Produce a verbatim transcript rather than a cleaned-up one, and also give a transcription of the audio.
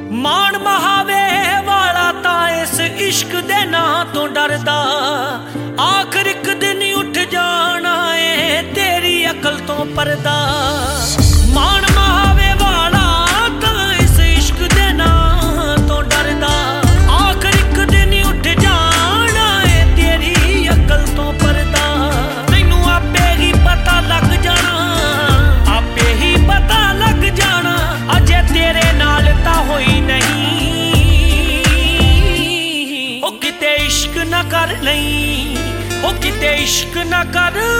ਮਾਣ ਮਹਾਵੇ ਵਾਲਾ ਤਾਂ ਇਸ ਇਸ਼ਕ ਦੇ ਨਾਂ ਤੋਂ ਡਰਦਾ। ਆਖਰ ਇੱਕ ਦਿਨ ਉੱਠ ਜਾਣਾ ਏ ਤੇਰੀ ਅਕਲ ਤੋਂ ਪਰਦਾ। ਮਾਣ ਮਹਾਵੇ ਵਾਲਾ ਤਾਂ ਇਸ ਇਸ਼ਕ ਦੇ ਨਾਂ ਤੋਂ ਡਰਦਾ। ਆਖਰ ਇੱਕ ਦਿਨ ਉੱਠ ਜਾਣਾ ਏ ਤੇਰੀ ਅਕਲ ਤੋਂ ਪਰਦਾ। ਤੈਨੂੰ ਆਪੇ ਹੀ ਪਤਾ ਲੱਗ ਜਾਣਾ, ਆਪੇ ਹੀ ਪਤਾ ਲੱਗ ਜਾਣਾ, ਅਜੇ ਤੇਰੇ ਨਾਲ ਤਾਂ ਹੋਈ ਨਹੀਂ। ਉਹ ਕਿਤੇ ਇਸ਼ਕ ਨਾ ਕਰ ਲਈ, ਉਹ ਕਿਤੇ ਇਸ਼ਕ ਨਾ ਕਰ